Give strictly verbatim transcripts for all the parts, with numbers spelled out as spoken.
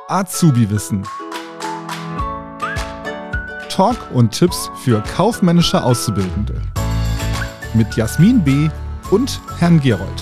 Azubi-Wissen. Talk und Tipps für kaufmännische Auszubildende. Mit Jasmin B. und Herrn Gerold.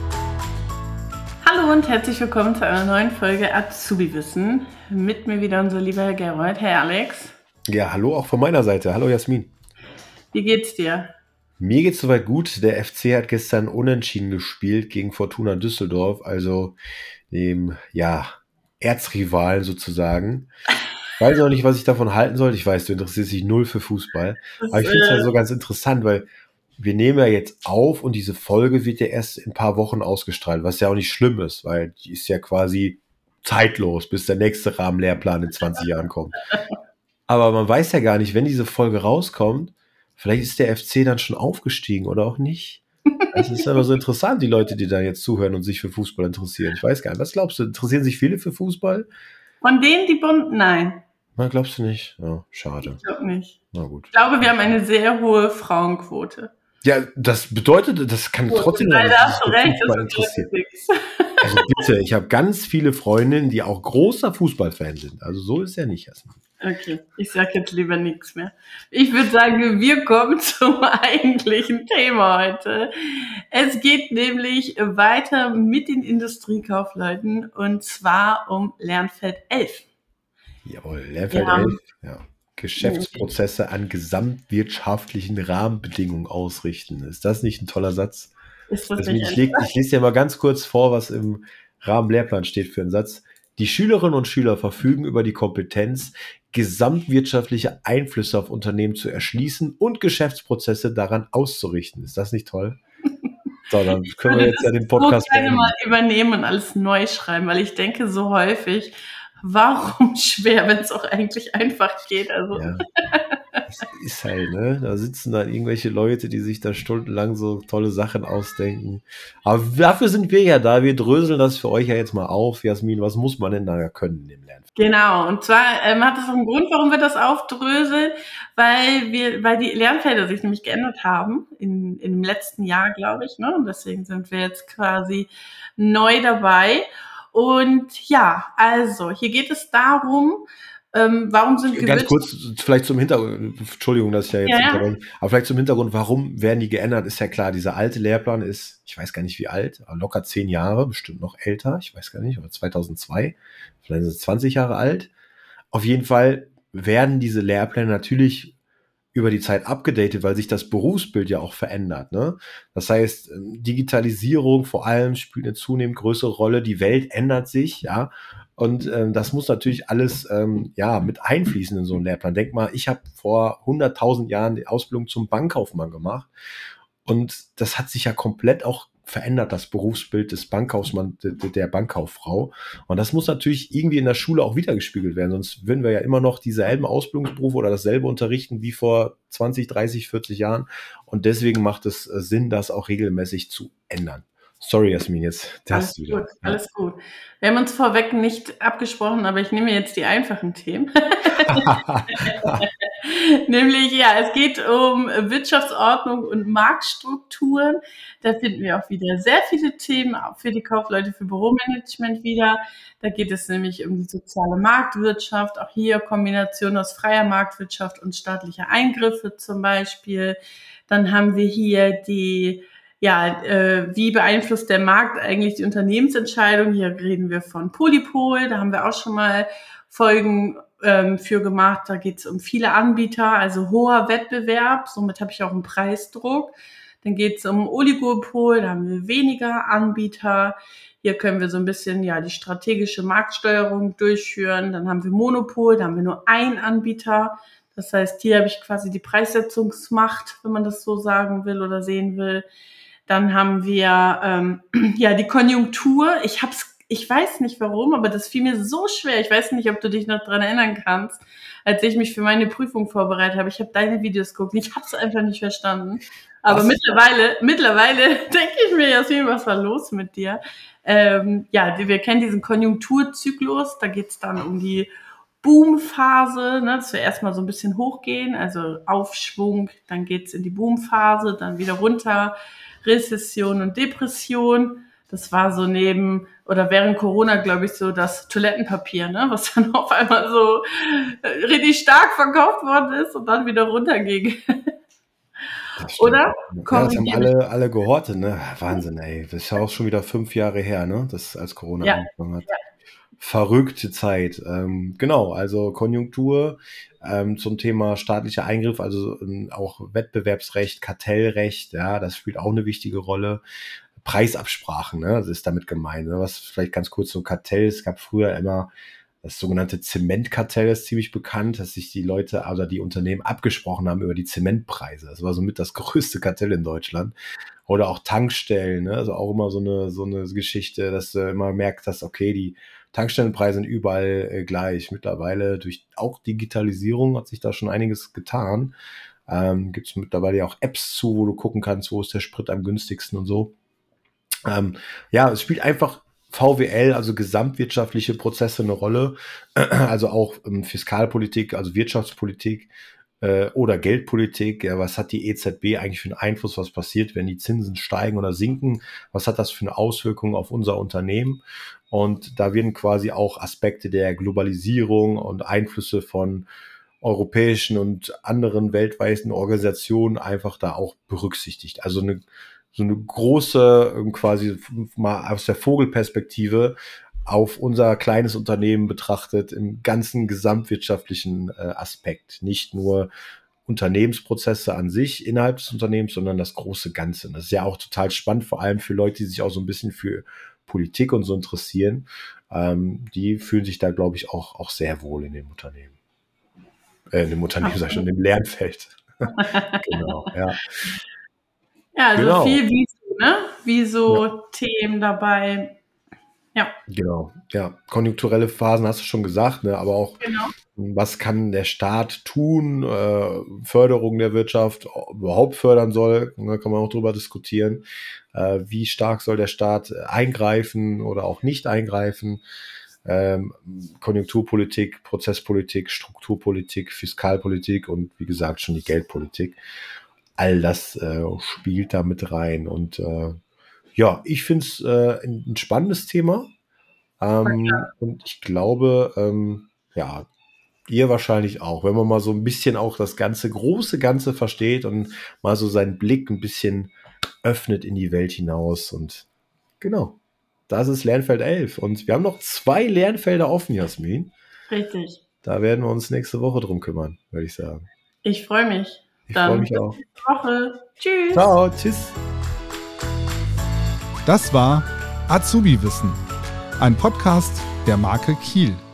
Hallo und herzlich willkommen zu einer neuen Folge Azubi-Wissen. Mit mir wieder unser lieber Herr Gerold. Herr Alex. Ja, hallo auch von meiner Seite. Hallo Jasmin. Wie geht's dir? Mir geht's soweit gut. Der F C hat gestern unentschieden gespielt gegen Fortuna Düsseldorf, also dem, ja, Erzrivalen sozusagen. Ich weiß noch nicht, was ich davon halten soll. Ich weiß, du interessierst dich null für Fußball. Das, aber ich finde es äh, ja so ganz interessant, weil wir nehmen ja jetzt auf und diese Folge wird ja erst in ein paar Wochen ausgestrahlt, was ja auch nicht schlimm ist, weil die ist ja quasi zeitlos, bis der nächste Rahmenlehrplan in zwanzig Jahren kommt. Aber man weiß ja gar nicht, wenn diese Folge rauskommt, vielleicht ist der F C dann schon aufgestiegen oder auch nicht. Es ist immer so interessant, die Leute, die da jetzt zuhören und sich für Fußball interessieren. Ich weiß gar nicht, was glaubst du? Interessieren sich viele für Fußball? Von denen, die bunt, nein. Na, glaubst du nicht? Ja, schade. Ich glaube nicht. Na gut. Ich glaube, wir haben eine sehr hohe Frauenquote. Ja, das bedeutet, das kann Gut, trotzdem leider hast du recht, Fußball das interessieren. nichts. Also bitte, ich habe ganz viele Freundinnen, die auch großer Fußballfan sind. Also so ist ja nicht erstmal. Okay, ich sage jetzt lieber nichts mehr. Ich würde sagen, wir kommen zum eigentlichen Thema heute. Es geht nämlich weiter mit den Industriekaufleuten und zwar um Lernfeld elf. Jawohl, Lernfeld ja. elf, ja. Geschäftsprozesse an gesamtwirtschaftlichen Rahmenbedingungen ausrichten. Ist das nicht ein toller Satz? Ist das Deswegen, nicht ich, leg, ich lese dir mal ganz kurz vor, was im Rahmenlehrplan steht für einen Satz. Die Schülerinnen und Schüler verfügen über die Kompetenz, gesamtwirtschaftliche Einflüsse auf Unternehmen zu erschließen und Geschäftsprozesse daran auszurichten. Ist das nicht toll? So, dann können wir jetzt ja den Podcast so gerne mal übernehmen und alles neu schreiben, weil ich denke so häufig, warum schwer, wenn es auch eigentlich einfach geht? Also. Ja. Das ist halt, ne? Da sitzen dann irgendwelche Leute, die sich da stundenlang so tolle Sachen ausdenken. Aber dafür sind wir ja da. Wir dröseln das für euch ja jetzt mal auf. Jasmin, was muss man denn da können im Lernen? Genau. Und zwar ähm, hat es auch einen Grund, warum wir das aufdröseln, weil wir, weil die Lernfelder sich nämlich geändert haben in, im letzten Jahr, glaube ich, ne? Und deswegen sind wir jetzt quasi neu dabei. Und ja, also hier geht es darum, ähm, warum sind Gewinn- Ganz kurz, vielleicht zum Hintergrund, Entschuldigung, dass ich ja jetzt ja, ja. aber vielleicht zum Hintergrund, warum werden die geändert, ist ja klar, dieser alte Lehrplan ist, ich weiß gar nicht wie alt, aber locker zehn Jahre, bestimmt noch älter, ich weiß gar nicht, oder zweitausendzwei, vielleicht ist es zwanzig Jahre alt. Auf jeden Fall werden diese Lehrpläne natürlich über die Zeit abgedatet, weil sich das Berufsbild ja auch verändert, ne? Das heißt, Digitalisierung vor allem spielt eine zunehmend größere Rolle, die Welt ändert sich, ja, und ähm, das muss natürlich alles ähm, ja mit einfließen in so einen Lehrplan. Denk mal, ich habe vor hunderttausend Jahren die Ausbildung zum Bankkaufmann gemacht und das hat sich ja komplett auch verändert, das Berufsbild des Bankkaufmanns, der Bankkauffrau. Und das muss natürlich irgendwie in der Schule auch wiedergespiegelt werden, sonst würden wir ja immer noch dieselben Ausbildungsberufe oder dasselbe unterrichten wie vor zwanzig, dreißig, vierzig Jahren. Und deswegen macht es Sinn, das auch regelmäßig zu ändern. Sorry, Jasmin, jetzt alles du wieder. Gut, alles gut. Wir haben uns vorweg nicht abgesprochen, aber ich nehme jetzt die einfachen Themen. Nämlich, ja, es geht um Wirtschaftsordnung und Marktstrukturen. Da finden wir auch wieder sehr viele Themen auch für die Kaufleute, für Büromanagement wieder. Da geht es nämlich um die soziale Marktwirtschaft. Auch hier Kombination aus freier Marktwirtschaft und staatlicher Eingriffe zum Beispiel. Dann haben wir hier die Ja, äh, wie beeinflusst der Markt eigentlich die Unternehmensentscheidung? Hier reden wir von Polypol, da haben wir auch schon mal Folgen ähm, für gemacht. Da geht es um viele Anbieter, also hoher Wettbewerb, somit habe ich auch einen Preisdruck. Dann geht es um Oligopol, da haben wir weniger Anbieter. Hier können wir so ein bisschen ja die strategische Marktsteuerung durchführen. Dann haben wir Monopol, da haben wir nur einen Anbieter. Das heißt, hier habe ich quasi die Preissetzungsmacht, wenn man das so sagen will oder sehen will. Dann haben wir ähm, ja die Konjunktur. Ich hab's, ich weiß nicht warum, aber das fiel mir so schwer. Ich weiß nicht, ob du dich noch dran erinnern kannst, als ich mich für meine Prüfung vorbereitet habe. Ich habe deine Videos geguckt. Ich habe es einfach nicht verstanden. Aber was? mittlerweile, mittlerweile denke ich mir, Jasmin, was war los mit dir? Ähm, ja, wir kennen diesen Konjunkturzyklus. Da geht es dann um die Boomphase, ne, dass wir erstmal so ein bisschen hochgehen, also Aufschwung, dann geht's in die Boomphase, dann wieder runter, Rezession und Depression. Das war so neben oder während Corona, glaube ich, so das Toilettenpapier, ne, was dann auf einmal so richtig stark verkauft worden ist und dann wieder runterging. Oder? Ja, das haben alle, alle gehortet, ne? Wahnsinn, ey. Das ist ja auch schon wieder fünf Jahre her, ne? Das als Corona ja. angefangen hat. Ja. Verrückte Zeit. Ähm, genau, also Konjunktur ähm, zum Thema staatlicher Eingriff, also ähm, auch Wettbewerbsrecht, Kartellrecht, ja, das spielt auch eine wichtige Rolle. Preisabsprachen, ne? Das ist damit gemeint. Ne? Was vielleicht ganz kurz so Kartell, es gab früher immer das sogenannte Zementkartell, ist ziemlich bekannt, dass sich die Leute, also die Unternehmen abgesprochen haben über die Zementpreise. Das war somit das größte Kartell in Deutschland. Oder auch Tankstellen, ne? Also auch immer so eine, so eine Geschichte, dass du immer merkst, dass, okay, die Tankstellenpreise sind überall äh, gleich. Mittlerweile durch auch Digitalisierung hat sich da schon einiges getan. Ähm, gibt es mittlerweile ja auch Apps zu, wo du gucken kannst, wo ist der Sprit am günstigsten und so. Ähm, ja, es spielt einfach V W L, also gesamtwirtschaftliche Prozesse, eine Rolle. Also auch ähm, Fiskalpolitik, also Wirtschaftspolitik äh, oder Geldpolitik. Ja, was hat die E Z B eigentlich für einen Einfluss? Was passiert, wenn die Zinsen steigen oder sinken? Was hat das für eine Auswirkung auf unser Unternehmen? Und da werden quasi auch Aspekte der Globalisierung und Einflüsse von europäischen und anderen weltweiten Organisationen einfach da auch berücksichtigt. Also eine so eine große, quasi mal aus der Vogelperspektive auf unser kleines Unternehmen betrachtet, im ganzen gesamtwirtschaftlichen äh, Aspekt. Nicht nur Unternehmensprozesse an sich innerhalb des Unternehmens, sondern das große Ganze. Das ist ja auch total spannend, vor allem für Leute, die sich auch so ein bisschen für Politik und so interessieren. Ähm, die fühlen sich da, glaube ich, auch, auch sehr wohl in dem Unternehmen. Äh, in dem Unternehmen, sag ich schon, in dem Lernfeld. Genau, ja. Ja, also genau. viel Viso, ne? Viso-Themen ja. dabei. Ja. Genau, ja. Konjunkturelle Phasen hast du schon gesagt, ne? Aber auch, genau. was kann der Staat tun? Äh, Förderung der Wirtschaft überhaupt fördern soll, da kann man auch drüber diskutieren. Äh, wie stark soll der Staat eingreifen oder auch nicht eingreifen? Ähm, Konjunkturpolitik, Prozesspolitik, Strukturpolitik, Fiskalpolitik und wie gesagt schon die Geldpolitik. All das äh, spielt da mit rein. Und äh, ja, ich finde es äh, ein, ein spannendes Thema. Ähm, ja. Und ich glaube, ähm, ja, ihr wahrscheinlich auch, wenn man mal so ein bisschen auch das ganze, große Ganze versteht und mal so seinen Blick ein bisschen öffnet in die Welt hinaus. Und genau, das ist Lernfeld elf. Und wir haben noch zwei Lernfelder offen, Jasmin. Richtig. Da werden wir uns nächste Woche drum kümmern, würde ich sagen. Ich freue mich. Ich freue mich auch. Bis nächste Woche. Tschüss. Ciao, tschüss. Das war Azubi Wissen, ein Podcast der Marke Kiel.